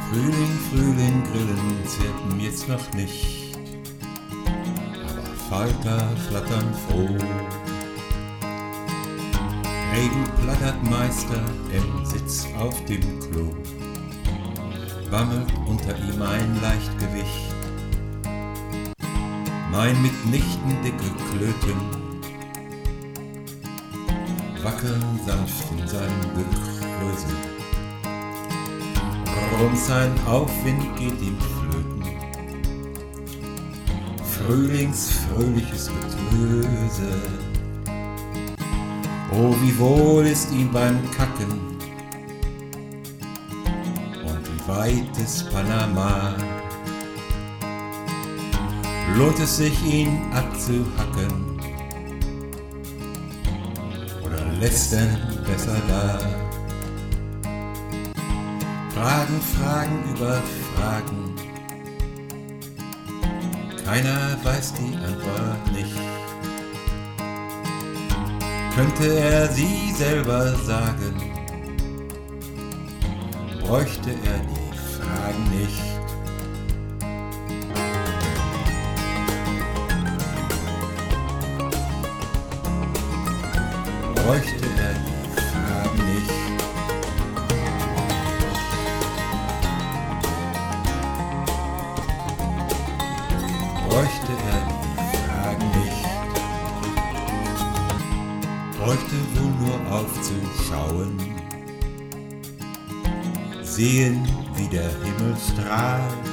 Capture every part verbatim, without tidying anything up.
Frühling, Frühling, Grillen zirpen jetzt noch nicht, aber Falter flattern froh. Regen plattert Meister im Sitz auf dem Klo, wammelt unter ihm ein Leichtgewicht. Mein mitnichten dicke Klöten wackeln sanft in seinem Gekrösel. Rums sein Aufwind geht ihm flöten, frühlingsfröhliches Getöse. Oh, wie wohl ist ihm beim Kacken und wie weit ist Panama. Lohnt es sich, ihn abzuhacken oder lässt er besser da? Fragen, Fragen über Fragen, keiner weiß die Antwort nicht. Könnte er sie selber sagen, bräuchte er die Fragen nicht. Bräuchte er die Fragen nicht. Bräuchte er die Fragen nicht. Bräuchte wohl nur aufzuschauen, sehen, wie der Himmel strahlt,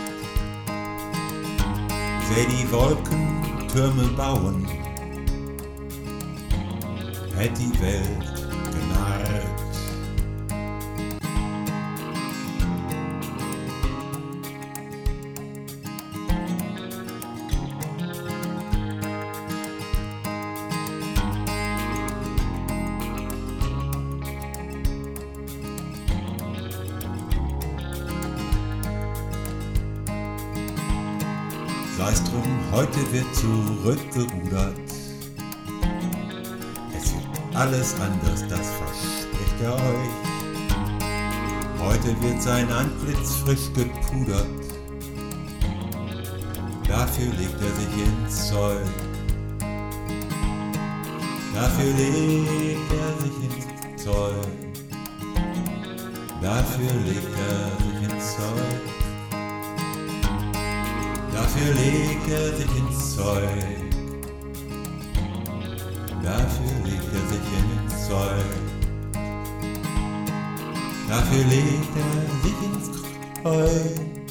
säh die Wolken Türme bauen, hätt die Welt genarrt. Sei's drum, heute wird zurückgerudert. Es wird alles anders, das verspricht er euch. Heute wird sein Antlitz frisch gepudert. Dafür legt er sich ins Zeug. Dafür legt er sich ins Zeug. Dafür legt er sich ins Zeug. Dafür legt er sich ins Zeug. Dafür legt er sich ins Zeug. Dafür legt er sich ins Zeug.